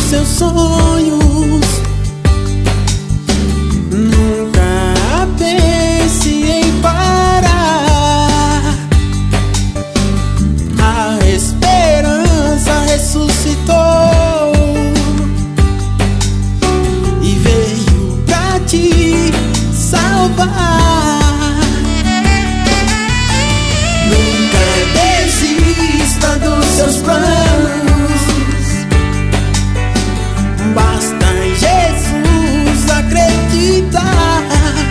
seus sonhos. Nunca pense em parar. A esperança ressuscitou e veio pra te salvar. Nunca desista dos seus planos. Basta em Jesus acreditar.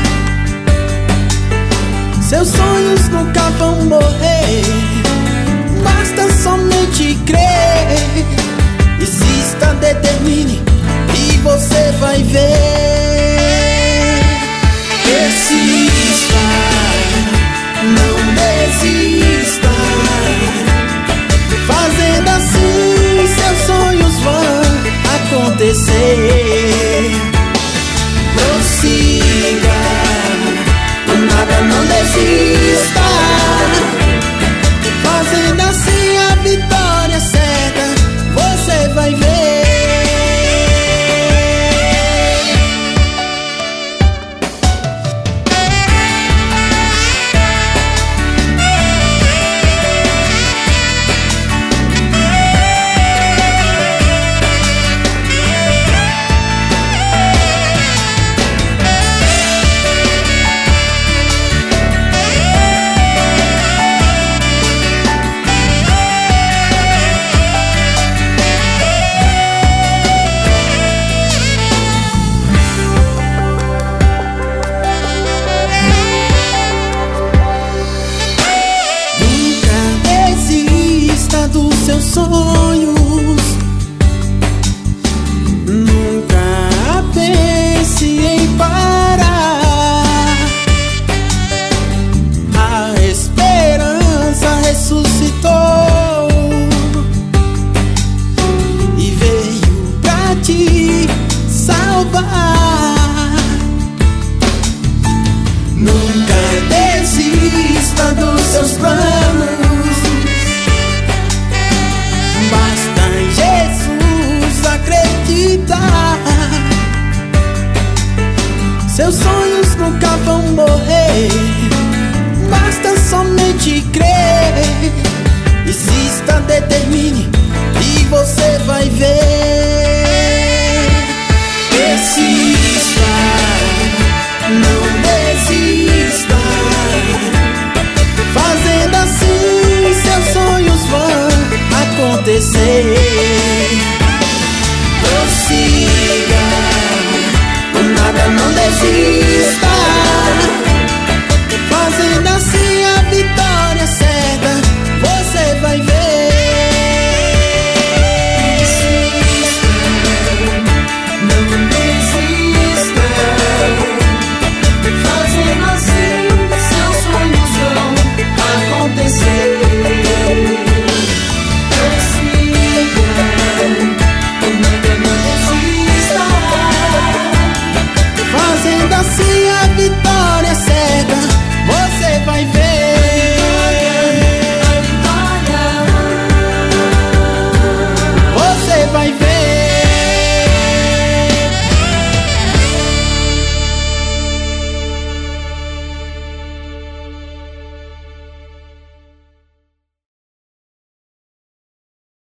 Seus sonhos nunca vão morrer. Basta somente crer. Insista, determine e você vai ver. Persista, não desista. Fazendo assim seus sonhos vão acontecer. Prossiga, nada, não desista. Fazendo assim a vitória certa você vai ver. Seus sonhos, nunca pense em parar. A esperança ressuscitou e veio pra te salvar.